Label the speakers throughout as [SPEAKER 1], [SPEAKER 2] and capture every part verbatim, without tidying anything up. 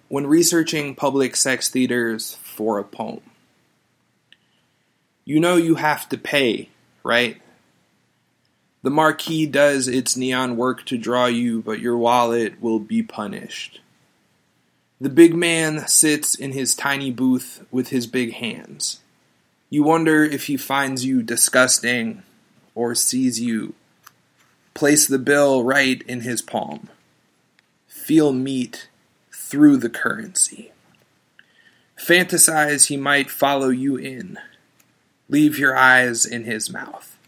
[SPEAKER 1] when researching public sex theaters for a poem. You know you have to pay, right? The marquee does its neon work to draw you, but your wallet will be punished. The big man sits in his tiny booth with his big hands. You wonder if he finds you disgusting or sees you. Place the bill right in his palm. Feel meat through the currency. Fantasize he might follow you in. Leave your eyes in his mouth.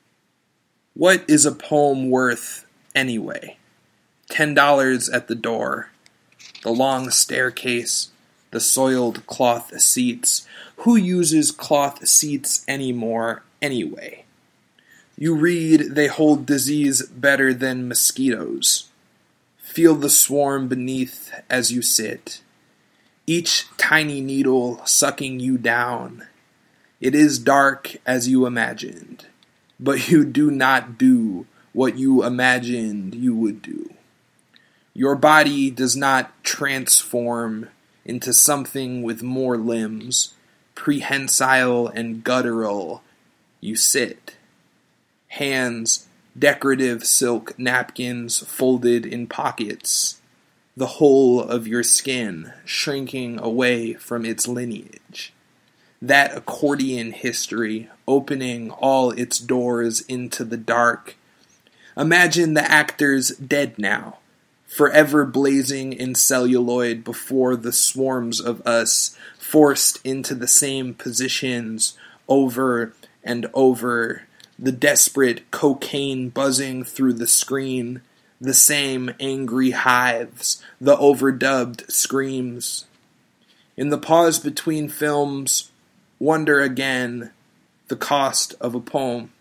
[SPEAKER 1] What is a poem worth anyway? Ten dollars at the door. The long staircase. The soiled cloth seats. Who uses cloth seats anymore anyway? You read they hold disease better than mosquitoes. Feel the swarm beneath as you sit. Each tiny needle sucking you down. It is dark as you imagined, but you do not do what you imagined you would do. Your body does not transform into something with more limbs, prehensile and guttural. You sit. Hands, decorative silk napkins folded in pockets. The whole of your skin shrinking away from its lineage. That accordion history opening all its doors into the dark. Imagine the actors dead now, forever blazing in celluloid before the swarms of us forced into the same positions over and over, the desperate cocaine buzzing through the screen, the same angry hives, the overdubbed screams. In the pause between films, wonder again the cost of a poem.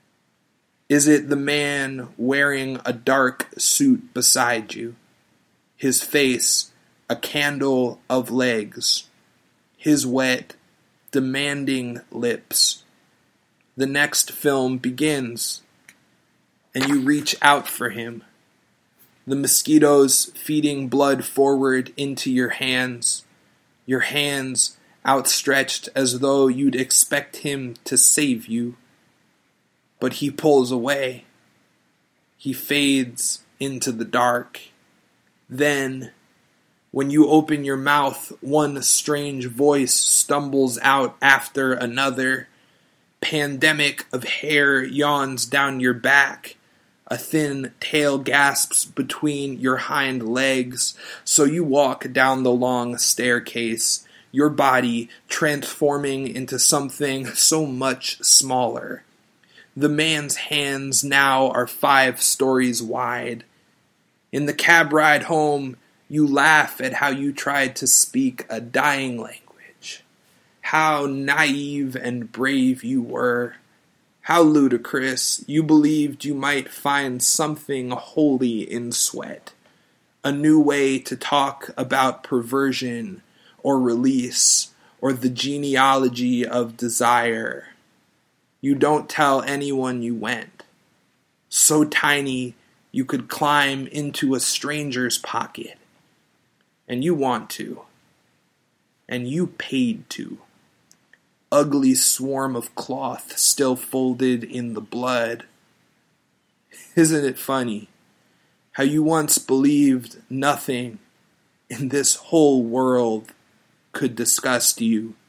[SPEAKER 1] Is it the man wearing a dark suit beside you? His face a candle of legs. His wet, demanding lips. The next film begins, and you reach out for him. The mosquitoes feeding blood forward into your hands. Your hands outstretched as though you'd expect him to save you. But he pulls away. He fades into the dark. Then, when you open your mouth, one strange voice stumbles out after another. Pandemic of hair yawns down your back. A thin tail gasps between your hind legs, so you walk down the long staircase, your body transforming into something so much smaller. The man's hands now are five stories wide. In the cab ride home, you laugh at how you tried to speak a dying language. How naive and brave you were. How ludicrous. You believed you might find something holy in sweat. A new way to talk about perversion or release or the genealogy of desire. You don't tell anyone you went. So tiny you could climb into a stranger's pocket. And you want to. And you paid to. Ugly swarm of cloth still folded in the blood. Isn't it funny how you once believed nothing in this whole world could disgust you?